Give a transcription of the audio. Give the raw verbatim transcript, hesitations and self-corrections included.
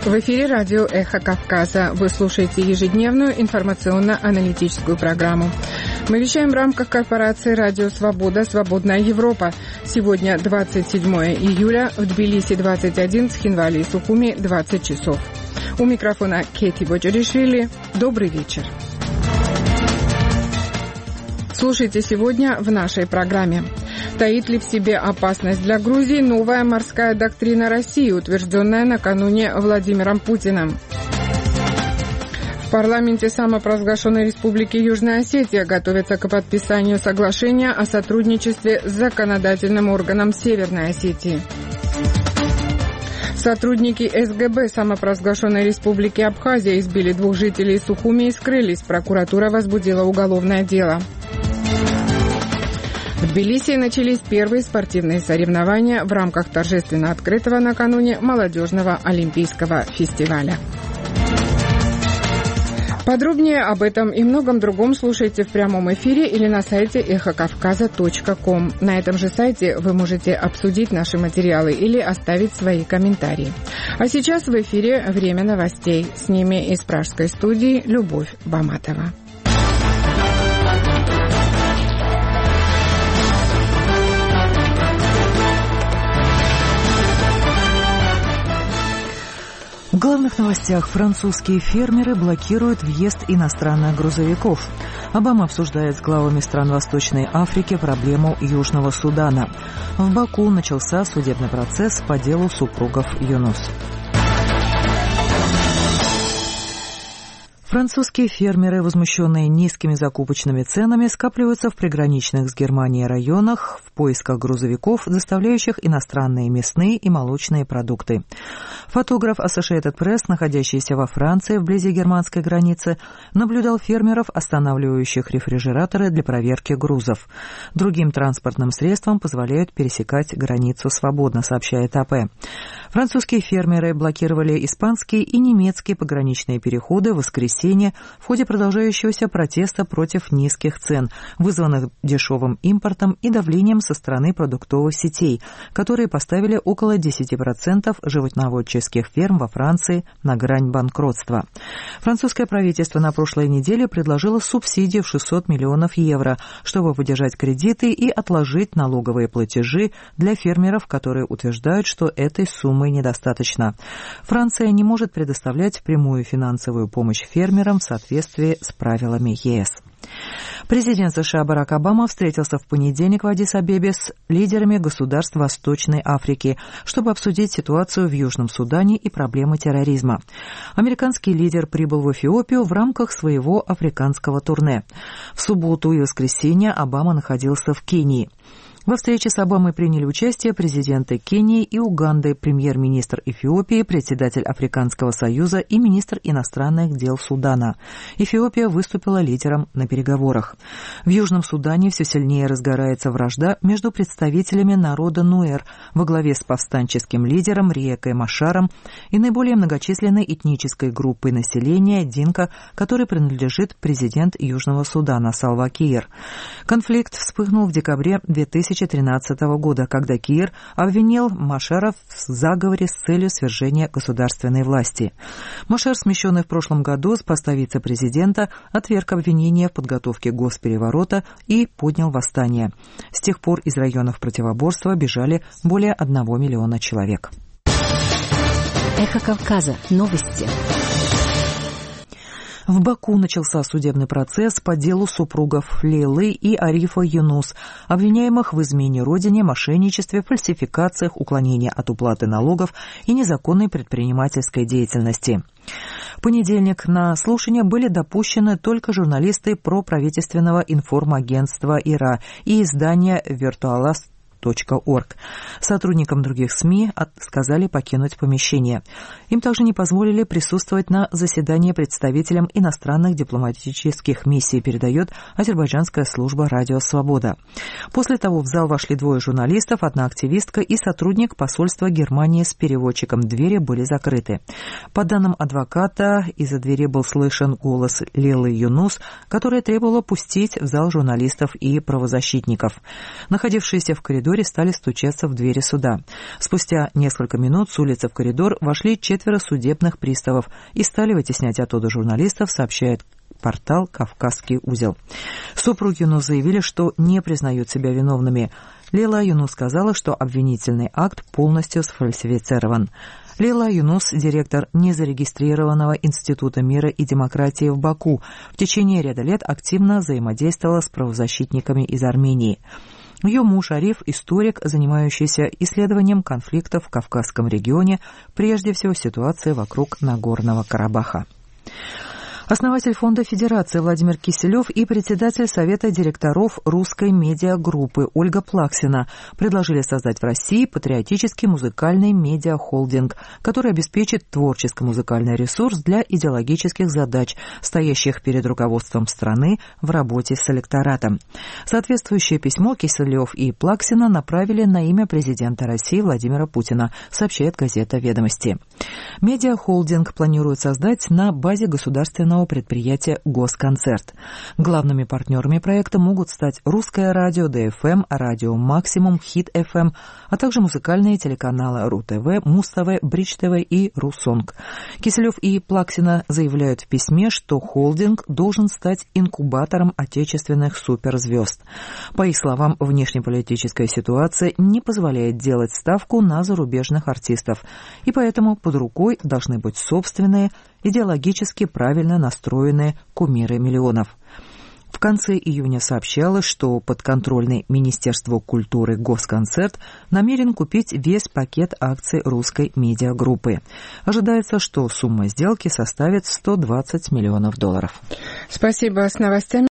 В эфире радио «Эхо Кавказа». Вы слушаете ежедневную информационно-аналитическую программу. Мы вещаем в рамках корпорации «Радио Свобода. Свободная Европа». Сегодня двадцать седьмое июля, в Тбилиси двадцать один, Цхинвали и Сухуми двадцать часов. У микрофона Кети Боджаришвили. Добрый вечер. Слушайте сегодня в нашей программе. Таит ли в себе опасность для Грузии новая морская доктрина России, утвержденная накануне Владимиром Путиным? В парламенте самопровозглашенной Республики Южная Осетия готовится к подписанию соглашения о сотрудничестве с законодательным органом Северной Осетии. Сотрудники эс гэ бэ самопровозглашенной Республики Абхазия избили двух жителей Сухуми и скрылись. Прокуратура возбудила уголовное дело. В Тбилиси начались первые спортивные соревнования в рамках торжественно открытого накануне молодежного олимпийского фестиваля. Подробнее об этом и многом другом слушайте в прямом эфире или на сайте эхо кавказа точка ком. На этом же сайте вы можете обсудить наши материалы или оставить свои комментарии. А сейчас в эфире «Время новостей». С ними из пражской студии Любовь Баматова. В главных новостях: французские фермеры блокируют въезд иностранных грузовиков. Обама обсуждает с главами стран Восточной Африки проблему Южного Судана. В Баку начался судебный процесс по делу супругов Юнус. Французские фермеры, возмущенные низкими закупочными ценами, скапливаются в приграничных с Германией районах в поисках грузовиков, доставляющих иностранные мясные и молочные продукты. Фотограф Associated Press, находящийся во Франции вблизи германской границы, наблюдал фермеров, останавливающих рефрижераторы для проверки грузов. Другим транспортным средствам позволяют пересекать границу свободно, сообщает эй пи. Французские фермеры блокировали испанские и немецкие пограничные переходы в воскресенье в ходе продолжающегося протеста против низких цен, вызванных дешевым импортом и давлением со стороны продуктовых сетей, которые поставили около десять процентов животноводческих ферм во Франции на грань банкротства. Французское правительство на прошлой неделе предложило субсидию в шестьсот миллионов евро, чтобы выдержать кредиты и отложить налоговые платежи для фермеров, которые утверждают, что этой суммы недостаточно. Франция не может предоставлять прямую финансовую помощь фермерам в соответствии с правилами е эс. Президент США Барак Обама встретился в понедельник в Аддис-Абебе с лидерами государств Восточной Африки, чтобы обсудить ситуацию в Южном Судане и проблемы терроризма. Американский лидер прибыл в Эфиопию в рамках своего африканского турне. В субботу и воскресенье Обама находился в Кении. Во встрече с Обамой приняли участие президенты Кении и Уганды, премьер-министр Эфиопии, председатель Африканского союза и министр иностранных дел Судана. Эфиопия выступила лидером на переговорах. В Южном Судане все сильнее разгорается вражда между представителями народа Нуэр во главе с повстанческим лидером Риекой Машаром и наиболее многочисленной этнической группой населения Динка, которой принадлежит президент Южного Судана Салва Киир. Конфликт вспыхнул в декабре две тысячи тринадцатого года, когда Киир обвинил Машара в заговоре с целью свержения государственной власти. Машар, смещенный в прошлом году с поста вице-президента, отверг обвинения в подготовке госпереворота и поднял восстание. С тех пор из районов противоборства бежали более одного миллиона человек. Эхо Кавказа. Новости. В Баку начался судебный процесс по делу супругов Лейлы и Арифа Юнус, обвиняемых в измене родине, мошенничестве, фальсификациях, уклонении от уплаты налогов и незаконной предпринимательской деятельности. В понедельник на слушание были допущены только журналисты проправительственного информагентства ИРА и издания «Виртуалас». Сотрудникам других СМИ сказали покинуть помещение. Им также не позволили присутствовать на заседании представителям иностранных дипломатических миссий, передает азербайджанская служба «Радио Свобода». После того в зал вошли двое журналистов, одна активистка и сотрудник посольства Германии с переводчиком. Двери были закрыты. По данным адвоката, из-за двери был слышен голос Лейлы Юнус, которая требовала пустить в зал журналистов и правозащитников. Находившиеся в коридоре коридоре стали стучаться в двери суда. Спустя несколько минут с улицы в коридор вошли четверо судебных приставов и стали вытеснять оттуда журналистов, сообщает портал «Кавказский узел». Супруги Юнус заявили, что не признают себя виновными. Лейла Юнус сказала, что обвинительный акт полностью сфальсифицирован. Лейла Юнус – директор незарегистрированного Института мира и демократии в Баку. В течение ряда лет активно взаимодействовала с правозащитниками из Армении. Ее муж Ариф – историк, занимающийся исследованием конфликтов в Кавказском регионе, прежде всего ситуации вокруг Нагорного Карабаха. Основатель Фонда Федерации Владимир Киселев и председатель Совета директоров русской медиагруппы Ольга Плаксина предложили создать в России патриотический музыкальный медиахолдинг, который обеспечит творческо-музыкальный ресурс для идеологических задач, стоящих перед руководством страны в работе с электоратом. Соответствующее письмо Киселев и Плаксина направили на имя президента России Владимира Путина, сообщает газета «Ведомости». Медиахолдинг планируют создать на базе государственного предприятия «Госконцерт». Главными партнерами проекта могут стать Русское радио, ДФМ, Радио Максимум, Хит эф эм, а также музыкальные телеканалы РУ-ТВ, Муз-ТВ, Бридж-ТВ и Русонг. Киселев и Плаксина заявляют в письме, что холдинг должен стать инкубатором отечественных суперзвезд. По их словам, внешнеполитическая ситуация не позволяет делать ставку на зарубежных артистов, и поэтому под рукой должны быть собственные, идеологически правильно настроенные кумиры миллионов. В конце июня сообщалось, что подконтрольный Министерству культуры Госконцерт намерен купить весь пакет акций русской медиагруппы. Ожидается, что сумма сделки составит сто двадцать миллионов долларов. Спасибо. С новостями